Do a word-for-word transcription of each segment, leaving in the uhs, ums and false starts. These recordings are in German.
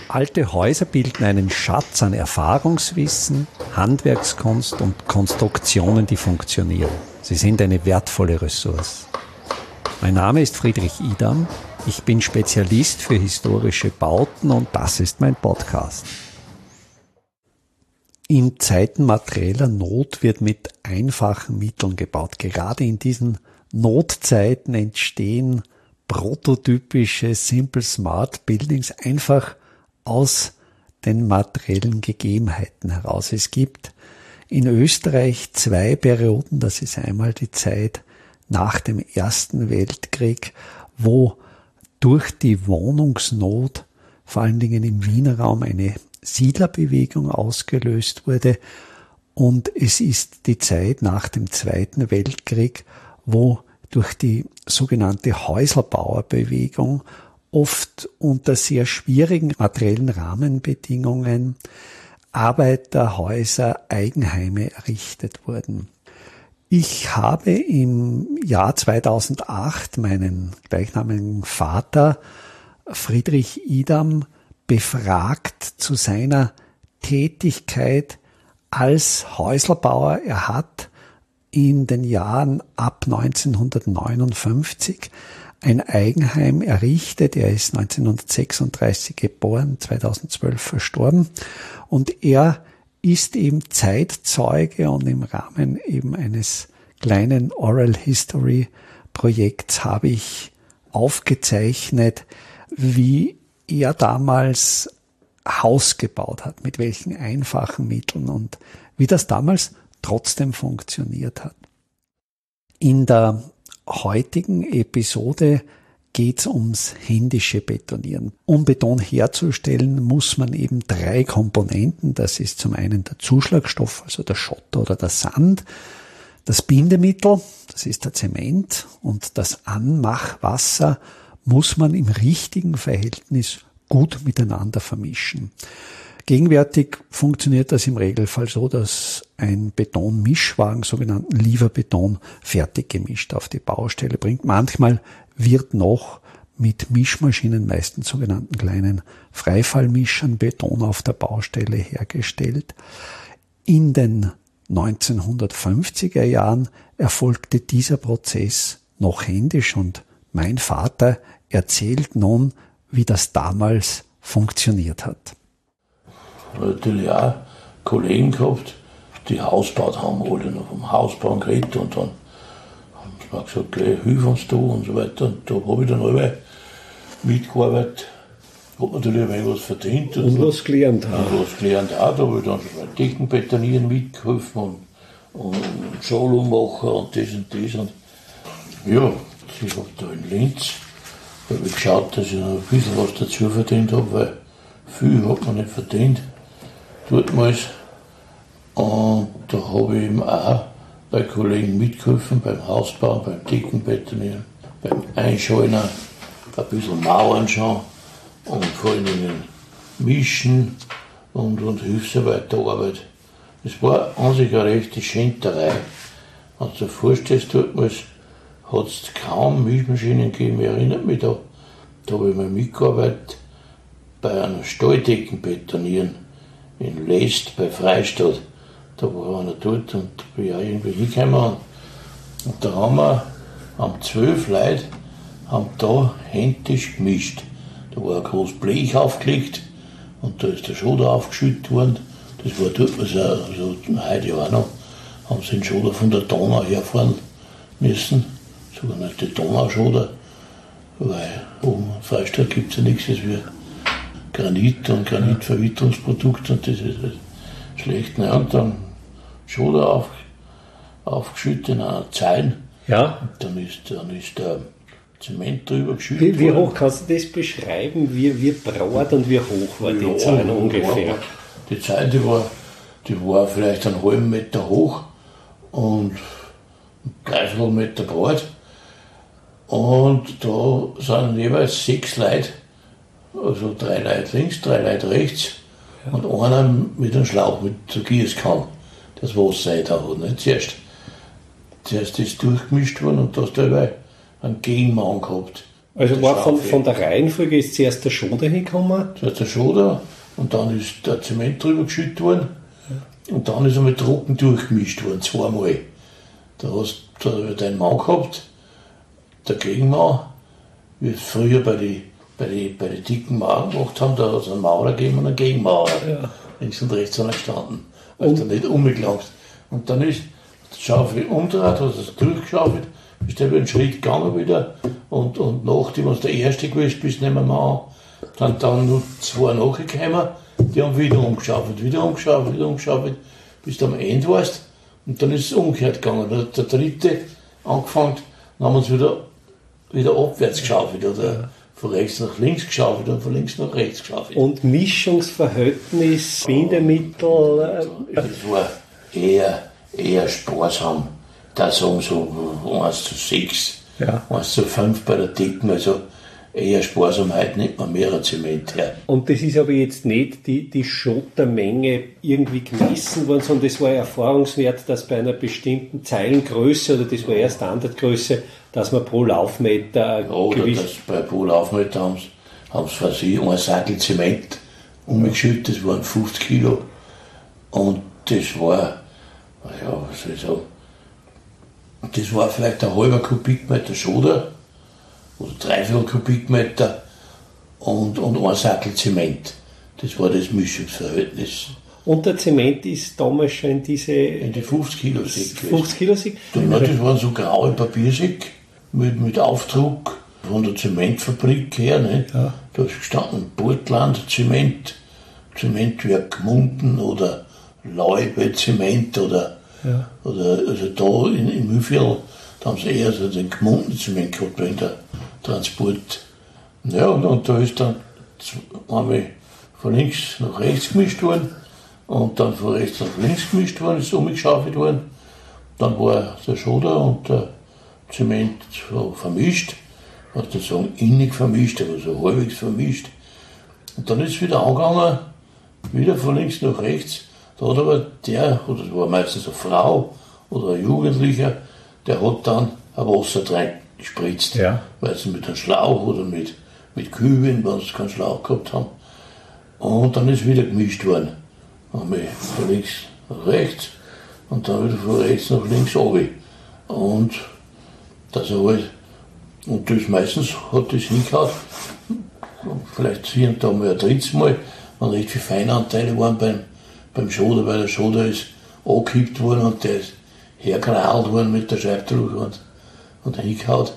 Alte Häuser bilden einen Schatz an Erfahrungswissen, Handwerkskunst und Konstruktionen, die funktionieren. Sie sind eine wertvolle Ressource. Mein Name ist Friedrich Idam. Ich bin Spezialist für historische Bauten und das ist mein Podcast. In Zeiten materieller Not wird mit einfachen Mitteln gebaut. Gerade in diesen Notzeiten entstehen prototypische Simple Smart Buildings einfach aus den materiellen Gegebenheiten heraus. Es gibt in Österreich zwei Perioden, das ist einmal die Zeit nach dem Ersten Weltkrieg, wo durch die Wohnungsnot, vor allen Dingen im Wiener Raum, eine Siedlerbewegung ausgelöst wurde. Und es ist die Zeit nach dem Zweiten Weltkrieg, wo durch die sogenannte Häuslbauerbewegung oft unter sehr schwierigen materiellen Rahmenbedingungen Arbeiterhäuser, Eigenheime errichtet wurden. Ich habe im Jahr zweitausendacht meinen gleichnamigen Vater Friedrich Idam befragt zu seiner Tätigkeit als Häuslbauer. Er hat in den Jahren ab neunzehnhundertneunundfünfzig ein Eigenheim errichtet. Er ist neunzehnhundertsechsunddreißig geboren, zweitausendzwölf verstorben. Und er ist eben Zeitzeuge und im Rahmen eben eines kleinen Oral History Projekts habe ich aufgezeichnet, wie er damals Haus gebaut hat, mit welchen einfachen Mitteln und wie das damals trotzdem funktioniert hat. In der heutigen Episode geht es ums händische Betonieren. Um Beton herzustellen, muss man eben drei Komponenten, das ist zum einen der Zuschlagstoff, also der Schotter oder der Sand, das Bindemittel, das ist der Zement und das Anmachwasser muss man im richtigen Verhältnis gut miteinander vermischen. Gegenwärtig funktioniert das im Regelfall so, dass ein Betonmischwagen, sogenannten Lieferbeton, fertig gemischt auf die Baustelle bringt. Manchmal wird noch mit Mischmaschinen, meistens sogenannten kleinen Freifallmischern, Beton auf der Baustelle hergestellt. In den neunzehnhundertfünfziger Jahren erfolgte dieser Prozess noch händisch und mein Vater erzählt nun, wie das damals funktioniert hat. Ich habe natürlich auch Kollegen gehabt, die Haus gebaut haben, alle noch vom Hausbauen geredet und dann haben sie mir gesagt, geh, hilf uns da und so weiter. Und da habe ich dann alle mitgearbeitet, habe natürlich ein wenig was verdient. Und, und was gelernt auch. Und was gelernt auch, da habe ich dann schon bei Deckenbetonieren mitgeholfen und, und Schalomacher und das und das. Und ja, ich habe da in Linz habe ich geschaut, dass ich noch ein bisschen was dazu verdient habe, weil viel hat man nicht verdient. Dortmals. Und da habe ich eben auch bei Kollegen mitgeholfen, beim Hausbau, beim Deckenbetonieren, beim Einschalten, ein bisschen Mauern schon und vor allen Dingen Mischen und, und Hilfsarbeiterarbeit. Das war an sich eine rechte Schenterei. Wenn du dir vorstellst, dortmals hat es kaum Mischmaschinen gegeben. Ich erinnere mich da, da habe ich mal mitgearbeitet bei einer Stalldeckenbetonieren in Lest bei Freistadt. Da war einer dort und da bin ich auch irgendwie hingekommen. Und da haben wir, haben zwölf Leute, haben da händisch gemischt. Da war ein großes Blech aufgelegt und da ist der Schoder aufgeschüttet worden. Das war dort, also, also heute auch noch, haben sie den Schoder von der Donau herfahren müssen. Sogar nicht die Donauschoder, weil oben in Freistadt gibt es ja nichts als wie Granit und Granitverwitterungsprodukte und das ist halt schlecht. Ne? Und dann Schoder auf, aufgeschüttet in einer Zeile. Ja. Und dann ist, dann ist der Zement drüber geschüttet worden. Wie, wie hoch kannst du das beschreiben? Wie, wie breit und wie hoch war die ja, Zeile ungefähr? War, die Zeile, die war, die war vielleicht einen halben Meter hoch und einen Dreiviertelmeter breit. Und da sind jeweils sechs Leute, also drei Leute links, drei Leute rechts ja. Und einer mit einem Schlauch, mit der Gießkanne, das Wasser da hat. Nicht? Zuerst, zuerst ist durchgemischt worden und da hast du einen Gegenmann gehabt. Also war von, von der Reihenfolge ist zuerst der Schoder hingekommen? Zuerst der Schoder und dann ist der Zement drüber geschüttet worden und dann ist er mit Trocken durchgemischt worden, zweimal. Da hast du deinen Mann gehabt, der Gegenmann, wie es früher bei den bei die, bei die dicken Mauern gemacht haben, da hat es einen Maurer gegeben und einen Gegenmaurer. Ja. Links und rechts sind gestanden, weil du nicht umgelangt. Und dann ist die Schaufel umgedreht, hast es durchgeschaufelt, bist du einen Schritt gegangen wieder und, und nachdem du der Erste gewesen bist, nehmen wir mal an, dann, dann noch zwei nachgekommen, die haben wieder umgeschaufelt, wieder umgeschaufelt, wieder umgeschaufelt, bis du am Ende warst und dann ist es umgekehrt gegangen. Dann hat der Dritte angefangen, dann haben wir uns wieder, wieder abwärts geschaufelt. Oder ja. Von rechts nach links geschaufelt und von links nach rechts geschaufelt. Und Mischungsverhältnis, Bindemittel? Äh, das war eher, eher sparsam. Da sagen so eins zu sechs, ja. eins zu fünf bei der Dicken, also eher sparsam. Heute nimmt man mehr Zement her. Und das ist aber jetzt nicht die, die Schottermenge irgendwie gemessen worden, sondern das war ein Erfahrungswert, dass bei einer bestimmten Zeilengröße, oder das war eher Standardgröße, dass man pro Laufmeter ja, oder das bei pro Laufmeter haben sie, haben sie für sie ein Sackel Zement umgeschüttet, das waren fünfzig Kilo. Und das war, ja, was soll ich sagen, das war vielleicht ein halber Kubikmeter Schoder oder dreiviertel Kubikmeter und, und ein Sackel Zement. Das war das Mischungsverhältnis. Und der Zement ist damals schon in diese... In die fünfzig Kilo Säcke. fünfzig Kilo Säcke? Das waren so graue Papiersäcke mit, mit Aufdruck von der Zementfabrik her. Ne? Ja. Da ist gestanden Portland Zement, Zementwerk Gmunden oder Leube Zement oder, ja. oder also da in, in Mühlviertel, da haben sie eher so den Gmunden Zement gehabt in der Transport. Ja, und, und da ist dann einmal von links nach rechts gemischt worden. Und dann von rechts nach links gemischt worden, ist umgeschaufelt worden. Dann war der Schoder und der Zement so vermischt, was du sagen, innig vermischt, aber so halbwegs vermischt. Und dann ist es wieder angegangen, wieder von links nach rechts. Da hat aber der, oder das war meistens eine Frau oder ein Jugendlicher, der hat dann ein Wasser rein gespritzt. Ja. Meistens mit einem Schlauch oder mit, mit Kübeln, wenn sie keinen Schlauch gehabt haben. Und dann ist wieder gemischt worden. Einmal von links nach rechts und dann wieder von rechts nach links runter. Und das halt, und das meistens hat das hingehauen, vielleicht hier und da mal ein drittes Mal, wenn recht viele Feinanteile waren beim, beim Schoder, weil der Schoder ist angekippt worden und der ist hergeradelt worden mit der Scheibtruhe und, und hingehauen.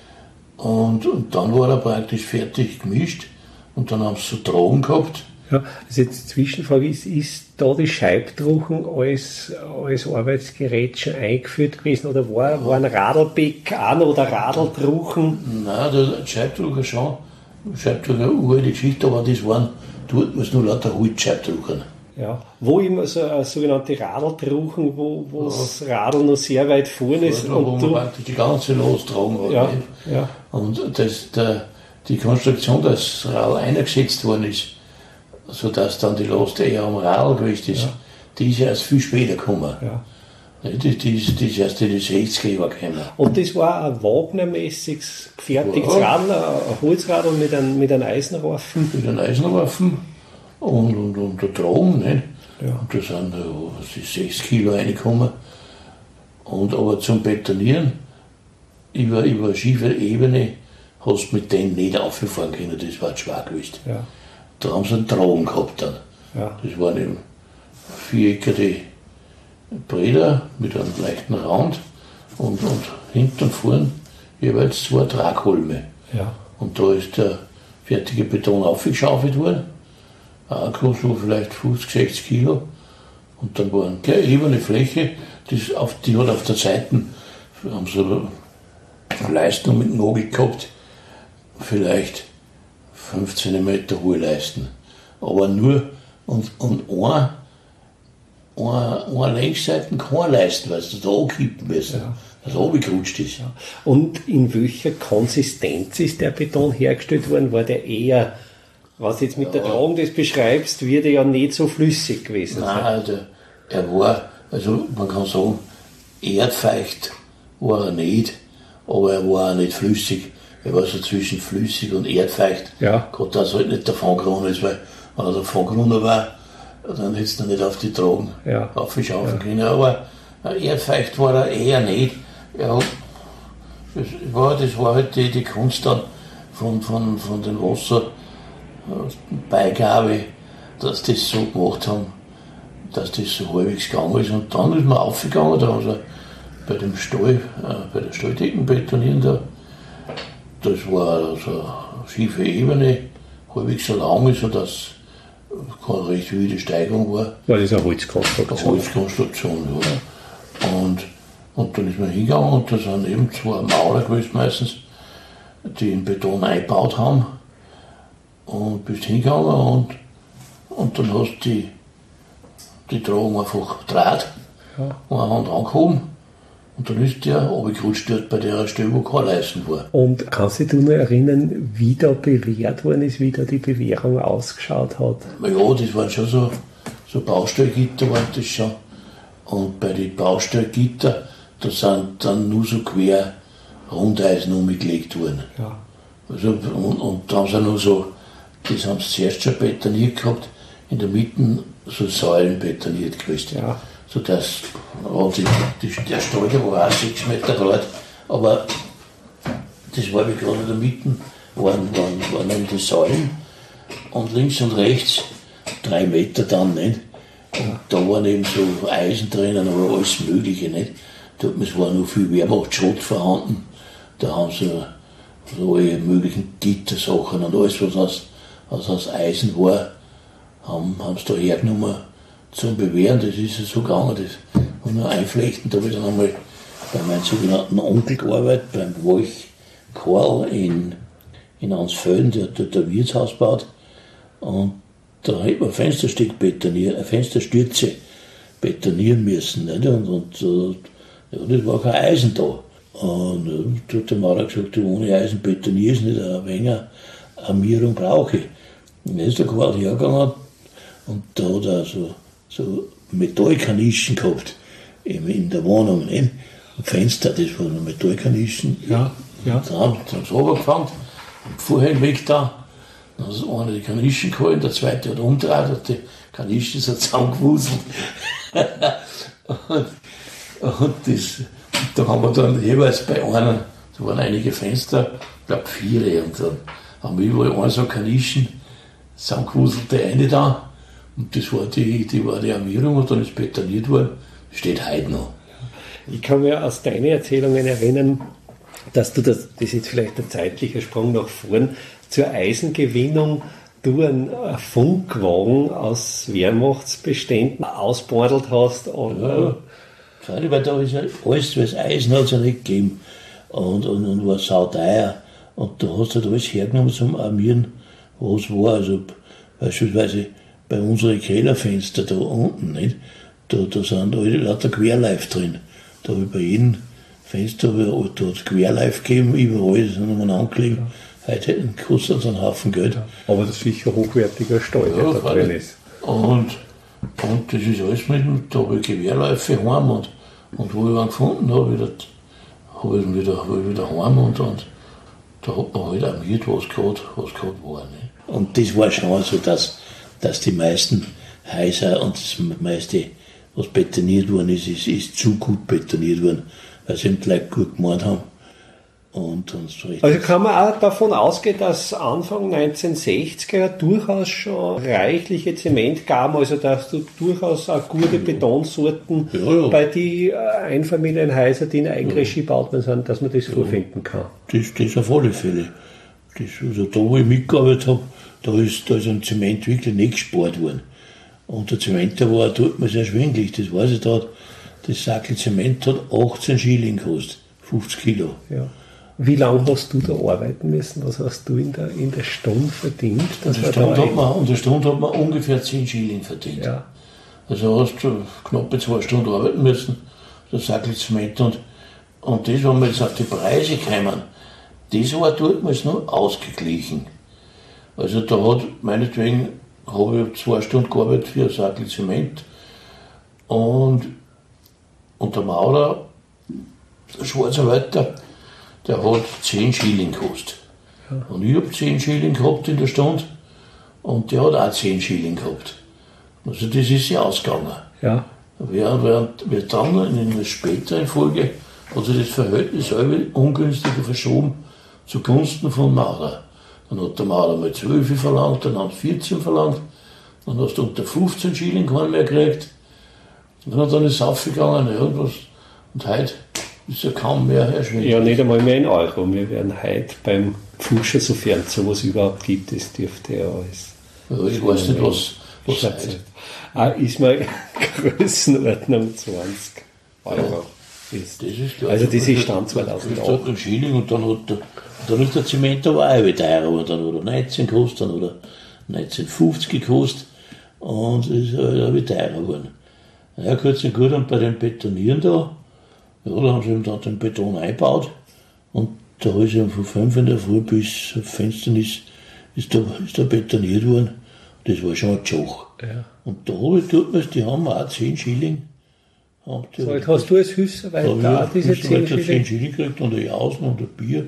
Und, und dann war er praktisch fertig gemischt und dann haben sie so Drogen gehabt. Ja, also jetzt die Zwischenfrage ist, ist da die Scheibtruchen als, als Arbeitsgerät schon eingeführt gewesen oder war, war ein Radlbeck auch noch oder Radltruchen? Nein, der Scheibtrucher schon, Scheibtrucher, uralte Geschichte, aber das waren, dort muss nur lauter Holzscheibtruchen. Ja, wo immer so eine sogenannte Radltruchen, wo, wo ja. das Radl noch sehr weit vorne ist. Ja, und wo man praktisch die ganze Last tragen hat. Ja, ja. Und das, der, die Konstruktion, dass das Radl eingesetzt worden ist, sodass dann die Last eher am Radl gewesen ist, ja. Die ist erst viel später gekommen. Ja. Die, die, ist, die ist erst in die sechziger gekommen. Und das war ein Wagner-mäßiges gefertigtes ja. Radl, ein Holzradl mit einem, mit einem Eisenraffen. Mit einem Eisenraffen und, und, und der Tragen. Ne? Ja. Und da sind was ist, sechs Kilo reingekommen. Und aber zum Betonieren über, über eine schiefe Ebene hast du mit denen nicht aufgefahren können, das war schwer gewesen. Ja. Da haben sie einen Tragen gehabt dann. Ja. Das waren eben viereckige Breder mit einem leichten Rand und, und hinten und vorn jeweils zwei Tragholme. Ja. Und da ist der fertige Beton aufgeschaufelt worden. Auch so vielleicht fünfzig, sechzig Kilo. Und dann war eine ebene Fläche, das auf, die hat auf der Seite, haben sie eine Leistung mit Nagel gehabt, vielleicht fünf Zentimeter hohe Leisten. Aber nur, und, und ein, ein, eine Längsseite keine Leisten, weil sie da ankippen müssen, ja. dass er runtergerutscht ist. Ja. Und in welcher Konsistenz ist der Beton hergestellt worden? War der eher, was jetzt mit ja. der Tragung das beschreibst, wird er ja nicht so flüssig gewesen sein? Nein, also, er war, also man kann sagen, erdfeucht war er nicht, aber er war auch nicht flüssig. er war so zwischen flüssig und erdfeucht. Ja. Gerade dass er halt nicht davon gekommen ist, weil wenn er davon gekommen war, dann hättest du nicht auf die Tragen Ja. aufschaufen können. Aber erdfeucht war er eher nicht. Ja, das war, das war halt die, die Kunst dann von, von, von den Wasserbeigabe, dass das so gemacht haben, dass das so halbwegs gegangen ist. Und dann ist man aufgegangen, da haben sie bei dem Stall, äh, bei der Stalldecken betonieren da, das war so eine schiefe Ebene, halbwegs so lang ist, sodass keine recht wilde Steigung war. War das eine Eine Holzkonstruktion? Holzkonstruktion, ja. Und, und dann ist man hingegangen und da sind eben zwei Maurer gewesen meistens, die in Beton eingebaut haben. Und bist hingegangen und, und dann hast du die, die Tragung einfach gedreht, Ja. eine Hand angehoben und dann ist der runtergerutscht dort bei der Stelle, wo kein Leisten war. Und kannst du dich noch erinnern, wie da bewährt worden ist, wie da die Bewährung ausgeschaut hat? Ja, das waren schon so, so Baustellgitter waren das schon. Und bei den Baustellgitter, da sind dann nur so quer Rundeisen umgelegt worden. Ja. Also, und, und da haben sie noch so, das haben sie zuerst schon betoniert gehabt, in der Mitte so Säulen betoniert gewesen. Ja. Sodass, ja, die, die, der Stall der war auch sechs Meter breit, aber das war wie gerade in der Mitte, waren, waren, waren eben die Säulen und links und rechts drei Meter dann, nicht? Und da waren eben so Eisen drinnen, aber alles Mögliche, nicht? Dort war noch viel Wehrmachtschrott vorhanden, da haben sie so alle möglichen Gittersachen und alles, was aus, was aus Eisen war, haben, haben sie da hergenommen zum Bewähren. Das ist ja so gegangen, das und nur einflechten. Da habe ich dann einmal bei meinem sogenannten Onkel gearbeitet, beim Wolch Karl in, in Ansfelden, der hat dort ein Wirtshaus gebaut. Und da hätte man ein Fensterstück betonieren, eine Fensterstürze betonieren müssen. Nicht? Und, und ja, das war kein Eisen da. Und ja, da hat der Maurer gesagt, du, ohne Eisen betonierst nicht, ein wenig Armierung brauche ich. Und dann ist der Karl hergegangen und da hat er so, so Metallkanischen gehabt in, in der Wohnung. Nicht? Ein Fenster, das waren Metallkanischen. Ja, ja. Dann haben sie uns runtergefangen, vorher weg da. Dann hat einer die Kanischen gehalten, der zweite hat umgedreht, hat die Kanischen so zusammengewuselt. und, und das, da haben wir dann jeweils bei einem, da waren einige Fenster, ich glaube vier, und dann haben wir überall eine so Kanischen, zusammengewuselte eine da. Und das war die, die war die Armierung und dann ist betoniert worden. Steht heute noch. Ich kann mir aus deinen Erzählungen erinnern, dass du, das, das ist jetzt vielleicht ein zeitlicher Sprung nach vorn, zur Eisengewinnung du einen Funkwagen aus Wehrmachtsbeständen ausbordelt hast. Oder? Ja, weil da ist ja alles, was Eisen hat es ja nicht gegeben. Und, und, und war sauteuer. Und da hast du halt alles hergenommen zum Armieren, was war. Also beispielsweise bei unseren Kellerfenster da unten, nicht? Da, da sind alle lauter Querleif drin. Da habe ich bei jedem Fenster da hat es Querleif gegeben, überall, das haben wir angelegt. Ja. Heute hätten kostet es einen Haufen Geld. Ja, aber das ist sicher hochwertiger Stahl, der ja, da drin ist. Und, und das ist alles mit dem, da habe ich Querläufe heim und, und wo ich einen gefunden habe, habe ich ihn wieder, hab ich wieder heim und, und da hat man halt armiert, was gerade was grad war. Nicht? Und das war schon so, dass, dass die meisten Häuser und das meiste, was betoniert worden ist, ist, ist zu gut betoniert worden, weil sie eben die Leute gut gemeint haben. Und, und so also kann man auch davon ausgehen, dass Anfang neunzehnhundertsechziger durchaus schon reichliche Zement gab, also dass du durchaus auch gute Betonsorten ja, ja. bei den Einfamilienhäusern, die in Eigenregie gebaut sind, dass man das ja. vorfinden kann. Das, das auf alle Fälle. Das, also da, wo ich mitgearbeitet habe, da ist, da ist ein Zement wirklich nicht gespart worden. Und der Zement, der war tut mir sehr schwindelig, das weiß ich da. Das Sackel Zement hat achtzehn Schilling gekostet, fünfzig Kilo. Ja. Wie lange hast du da arbeiten müssen? Was hast du in der, in der Stunde verdient? In der, Stunde hat man, in der Stunde hat man ungefähr zehn Schilling verdient. Ja. Also hast du knappe zwei Stunden arbeiten müssen, das Sackel Zement. Und, und das, wenn wir jetzt auf die Preise kommen, das war durchaus noch ausgeglichen. Also da hat, meinetwegen, habe ich zwei Stunden gearbeitet für ein Sackel Zement. Und, und der Maurer, der Schwarzarbeiter, der hat zehn Schilling gekostet. Ja. Und ich habe zehn Schilling gehabt in der Stunde und der hat auch zehn Schilling gehabt. Also das ist ja ausgegangen. Ja. Während, während wir dann in einer späteren Folge hat sich das Verhältnis ungünstiger verschoben zugunsten von Maurer. Dann hat der Maurer mal zwölf verlangt, dann hat vierzehn verlangt, dann hast du unter fünfzehn Schilling keinen mehr gekriegt. Und dann, dann ist es aufgegangen, ja, und, was, und heute ist ja kaum mehr erschwinglich. Ja, nicht einmal mehr in Euro. Wir werden heute beim Pfuscher, sofern es sowas überhaupt gibt, das dürfte ja alles. Ja, ich weiß nicht, was, was heißt. Ah, ist mal Größenordnung zwanzig Euro. Ja, das ist klar. Also das ist Stand zweitausendacht. Das ein Schilling und dann hat der, dann ist der Zement aber auch wieder teurer, aber dann hat er neunzehn gekostet, dann hat er neunzehn fünfzig gekostet und es ist auch wieder teurer geworden. Ja, kurz und gut, und bei den Betonieren da, ja, da haben sie eben dann den Beton eingebaut und da ist eben von fünf in der Früh bis auf Fensternis ist da, ist da betoniert worden. Das war schon ein Joch. Ja. Und da tut man es, die haben auch zehn Schilling. Haben die, so, hast du als Hilfsarbeiter da diese zehn Schilling? zehn Schilling gekriegt und ein Jausen und ein Bier.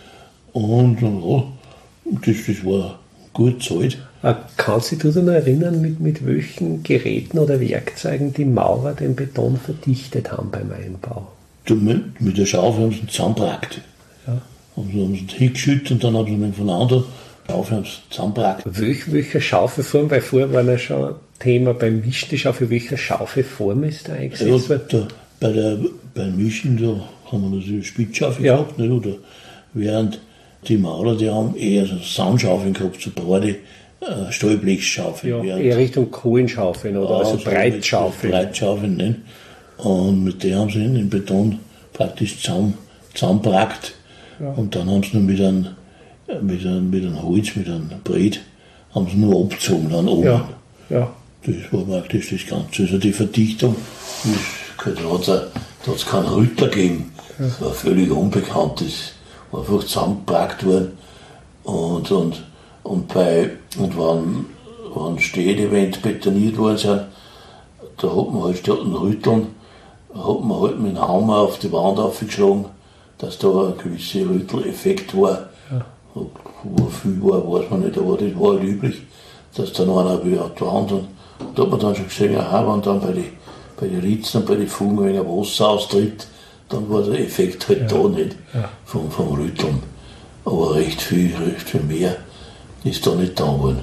Und ja, das, das war gut zahlt. Kannst du dich noch erinnern, mit, mit welchen Geräten oder Werkzeugen die Maurer den Beton verdichtet haben beim Einbau? Mit, mit der Schaufel haben sie ihn zusammengebracht. Ja. Haben sie, haben sie hingeschüttet und dann haben sie ihn voneinander Schaufel haben sie zusammengebracht. Welch, welche Schaufelform? Weil vorher war ja schon Thema beim Mischen die Schaufel. Welche Schaufelform ist da eingesetzt worden? Ja, bei der, beim Mischen da haben wir natürlich Spitzschaufel ja. gehabt, nicht? Oder während die Maurer, die haben eher so Sandschaufeln gehabt, so breite äh, Stahlblechschaufeln. Ja, eher Richtung Kohlenschaufeln oder also Breitschaufeln. Breitschaufeln, nicht? Und mit denen haben sie den Beton praktisch zusammen, zusammengebracht. Ja. Und dann haben sie nur mit einem, mit einem, mit einem Holz, mit einem Brett, haben sie nur abgezogen dann oben. Ja. Ja. Das war praktisch das Ganze. Also die Verdichtung, das, da hat es keinen Rütter gegeben. Ja. Das war völlig unbekannt. Das war einfach zusammengebracht worden. Und, und, und, bei, und wenn, wenn Städte betoniert worden sind, da hat man halt statt einen Rütteln, hat man halt mit dem Hammer auf die Wand aufgeschlagen, dass da ein gewisser Rütteleffekt war. Ja. Wo viel war, weiß man nicht, aber das war halt üblich, dass dann einer wieder auf die Wand und da hat man dann schon gesehen, aha, wenn dann bei den bei die Ritzen und bei den Fugen ein wenig Wasser austritt, dann war der Effekt halt ja. da nicht ja. vom, vom Rütteln. Aber recht viel, recht viel mehr ist da nicht da geworden.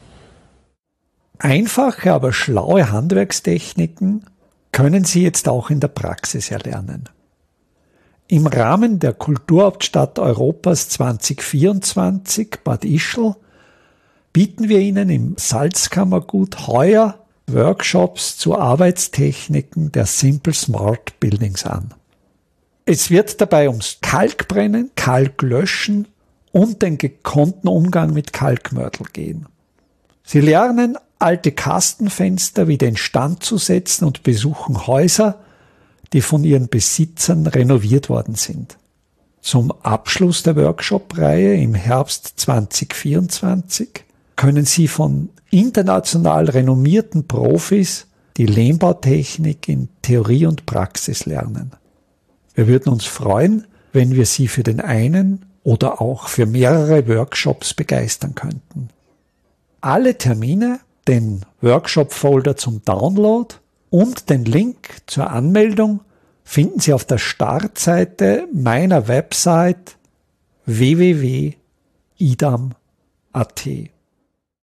Einfache, aber schlaue Handwerkstechniken können Sie jetzt auch in der Praxis erlernen. Im Rahmen der Kulturhauptstadt Europas zwanzig vierundzwanzig Bad Ischl bieten wir Ihnen im Salzkammergut heuer Workshops zu Arbeitstechniken der Simple Smart Buildings an. Es wird dabei ums Kalkbrennen, Kalklöschen und den gekonnten Umgang mit Kalkmörtel gehen. Sie lernen, alte Kastenfenster wieder instand zu setzen und besuchen Häuser, die von ihren Besitzern renoviert worden sind. Zum Abschluss der Workshop-Reihe im Herbst zwanzig vierundzwanzig können Sie von international renommierten Profis die Lehmbautechnik in Theorie und Praxis lernen. Wir würden uns freuen, wenn wir Sie für den einen oder auch für mehrere Workshops begeistern könnten. Alle Termine, den Workshop-Folder zum Download und den Link zur Anmeldung finden Sie auf der Startseite meiner Website w w w punkt idam punkt a t.